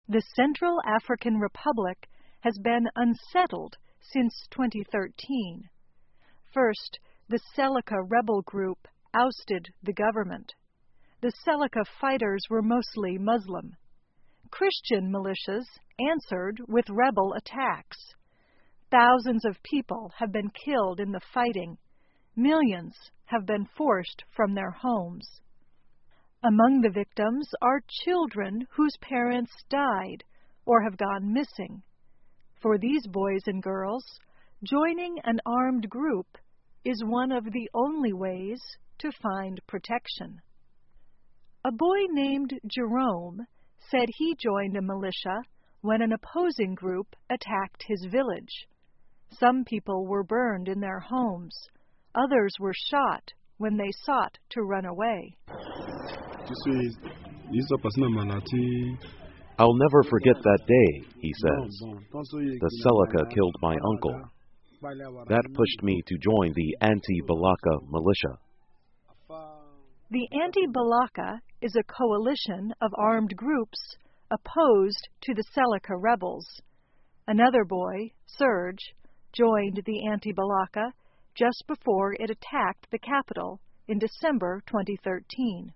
The Central African Republic has been unsettled since 2013. First, the Seleka rebel group ousted the government. The Seleka fighters were mostly Muslim. Christian militias answered with rebel attacks. Thousands of people have been killed in the fighting. Millions have been forced from their homes. Among the victims are children whose parents died or have gone missing. For these boys and girls, joining an armed group is one of the only ways to find protection. A boy named Jerome said he joined a militia when an opposing group attacked his village. Some people were burned in their homes. Others were shot when they sought to run away. I'll never forget that day, he says. The Seleka killed my uncle. That pushed me to join the Anti-Balaka militia. The Anti-Balaka is a coalition of armed groups opposed to the Seleka rebels. Another boy, Serge, joined the Anti-Balaka just before it attacked the capital in December 2013.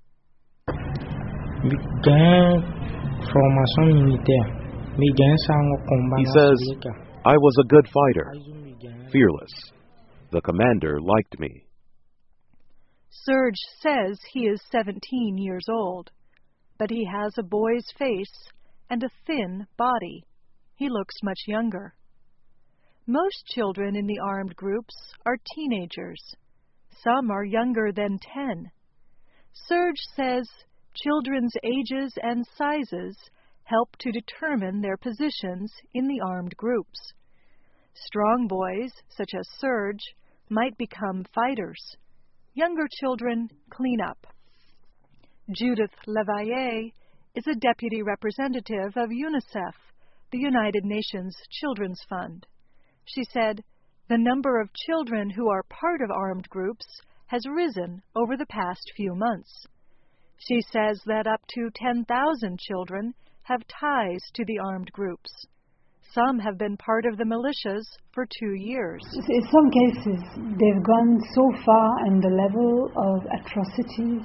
He says, I was a good fighter, fearless. The commander liked me. Serge says he is 17 years old, but he has a boy's face and a thin body. He looks much younger. Most children in the armed groups are teenagers. Some are younger than 10. Serge says children's ages and sizes help to determine their positions in the armed groups. Strong boys, such as Serge, might become fighters. Younger children clean up. Judith Levaye is a deputy representative of UNICEF, the United Nations Children's Fund. She said, the number of children who are part of armed groups has risen over the past few months. She says that up to 10,000 children have ties to the armed groups. Some have been part of the militias for 2 years. In some cases, they've gone so far in the level of atrocities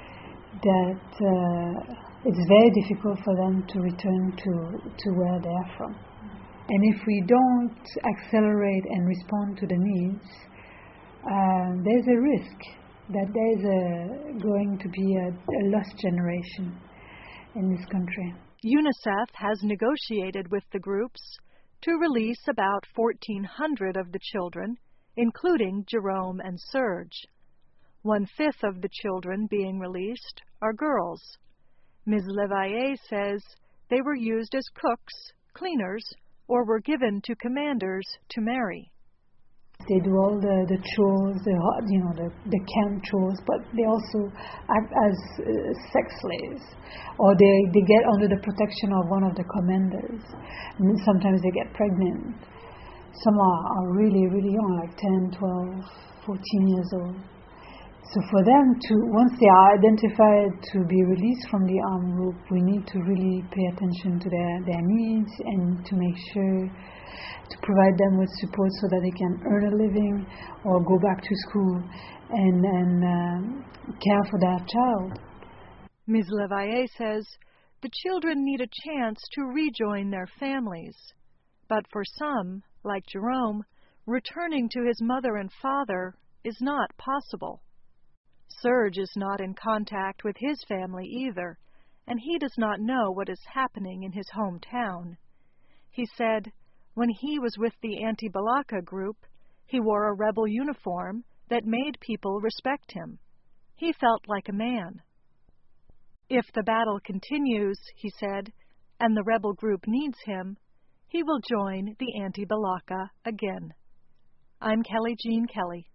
that it's very difficult for them to return to where they are from. And if we don't accelerate and respond to the needs, there's a risk that there's going to be a lost generation in this country. UNICEF has negotiated with the groups to release about 1,400 of the children, including Jerome and Serge. 1/5 of the children being released are girls. Ms. Levaye says they were used as cooks, cleaners, or were given to commanders to marry. They do all the chores, the camp chores, but they also act as sex slaves, or they get under the protection of one of the commanders. And sometimes they get pregnant. Some are really, really young, like 10, 12, 14 years old. So for them to, once they are identified to be released from the armed group, we need to really pay attention to their needs and to make sure to provide them with support so that they can earn a living or go back to school and care for their child. Ms. Levaye says the children need a chance to rejoin their families. But for some, like Jerome, returning to his mother and father is not possible. Serge is not in contact with his family either, and he does not know what is happening in his hometown. He said when he was with the Anti-Balaka group, he wore a rebel uniform that made people respect him. He felt like a man. If the battle continues, he said, and the rebel group needs him, he will join the Anti-Balaka again. I'm Kelly Jean Kelly.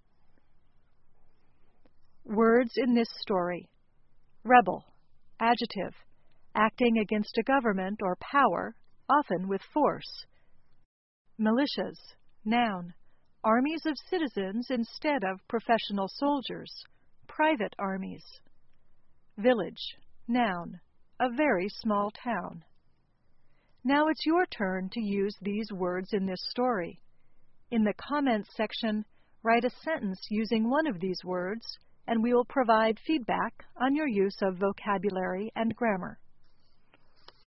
Words in this story: rebel, adjective, acting against a government or power, often with force. Militias, noun, armies of citizens instead of professional soldiers, private armies. Village, noun, a very small town. Now it's your turn to use these words in this story. In the comments section, write a sentence using one of these words, and we will provide feedback on your use of vocabulary and grammar.